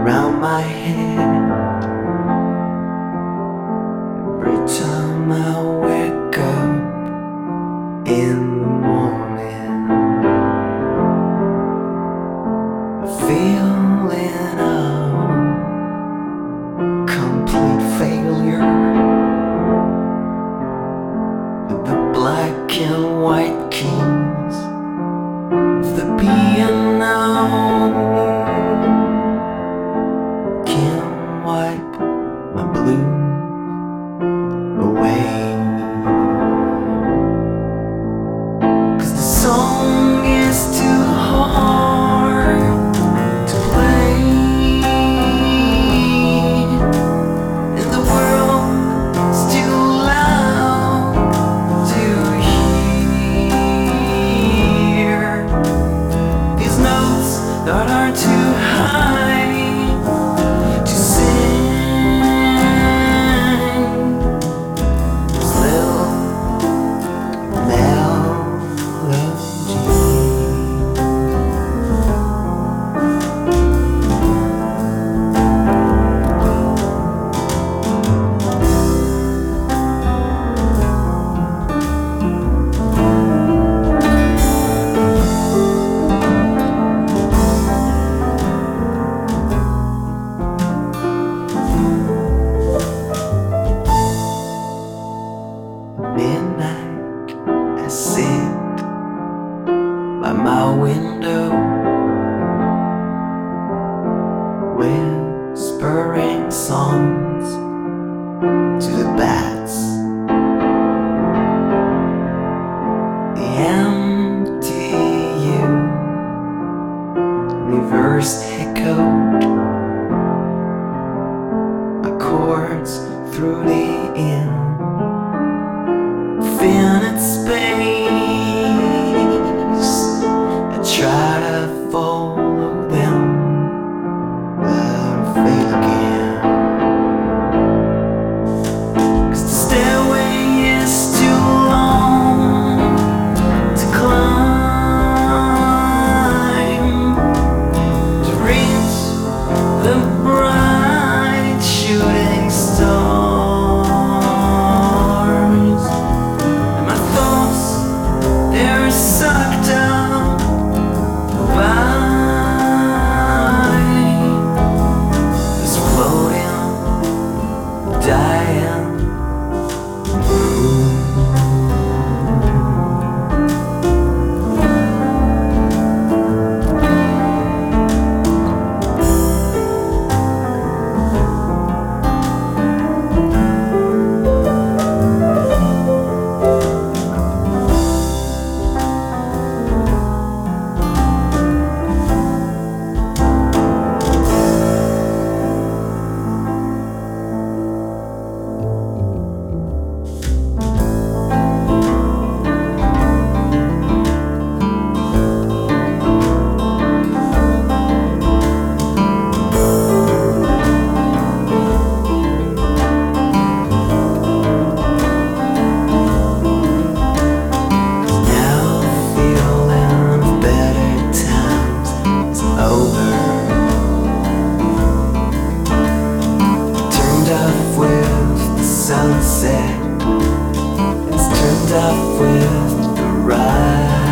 around my head every time I wake up in the morning. A feeling of complete failure, with the black and white keys of the piano can't wipe my blues away. 'Cause the song is too hard to play, and the world's too loud to hear. These notes that are too high to sing. This little midnight, I sit by my window, whispering songs to the bats. The empty universe echoed accords through the infinite space. I try to follow them, but I fail again. 'Cause the stairway is too long to climb, to reach the bright shooting stars. And my thoughts, they're sucked up by this floating, dying moon. Sunset, it's turned off with the rise.